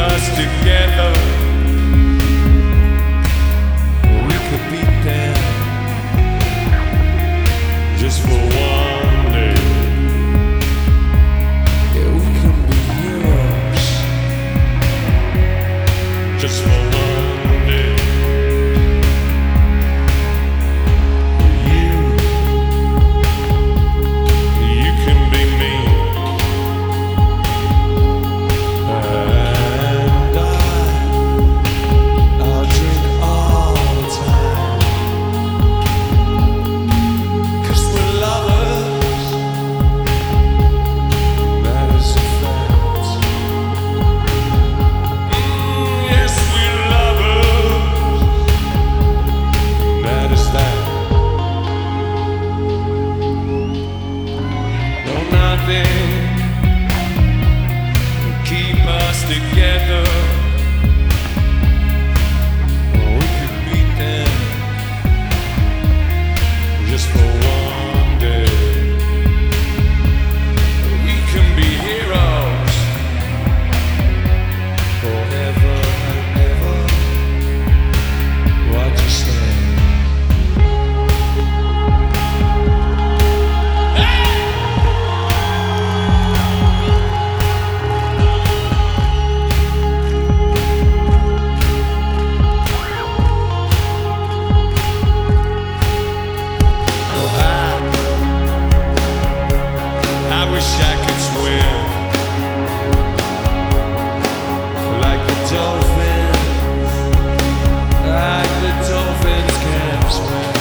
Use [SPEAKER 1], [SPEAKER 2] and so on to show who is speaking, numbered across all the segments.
[SPEAKER 1] us together. We could beat them just for one day. Yeah, we can be heroes just for one day. You can be me. And I'll drink all the time. 'Cause we're lovers. That is a fact. Yes, we're lovers. That is that. No, nothing will keep us together. We could beat them just for one day. We can be heroes forever and ever. What you say? I wish I could swim like the dolphins, like the dolphins can swim.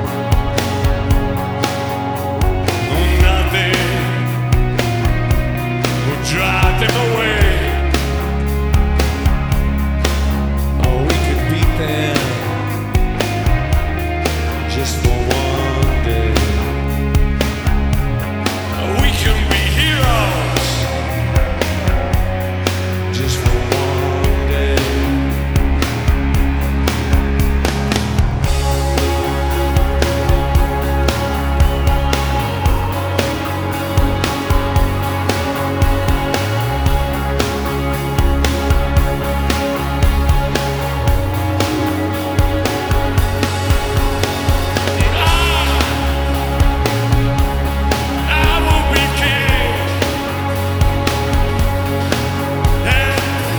[SPEAKER 1] Oh, nothing will drive them away. Oh, we could beat them just for one day. We can be heroes just for one day. I will be king, and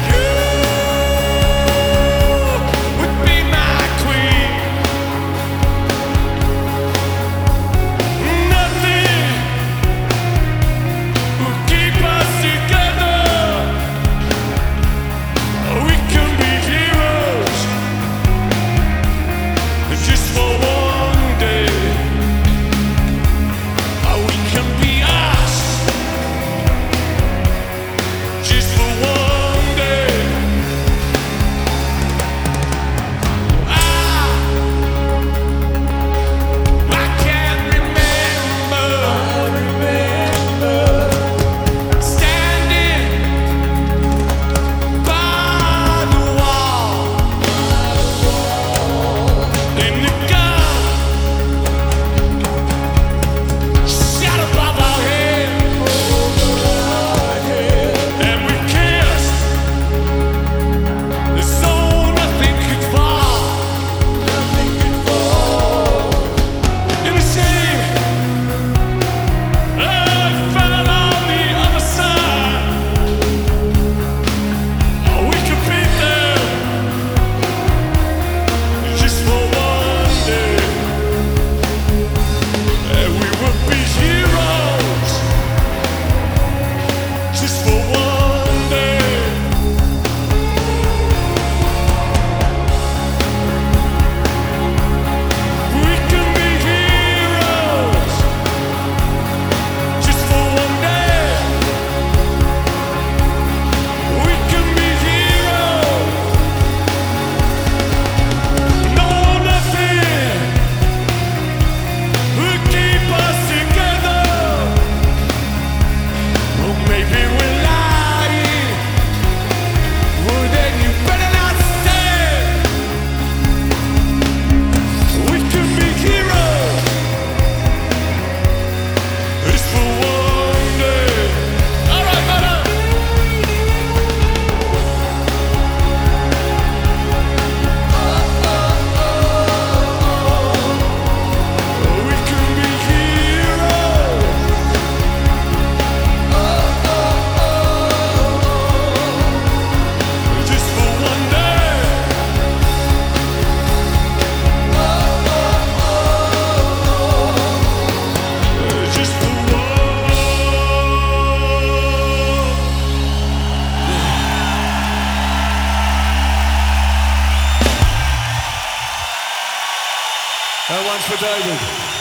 [SPEAKER 1] That one's for David.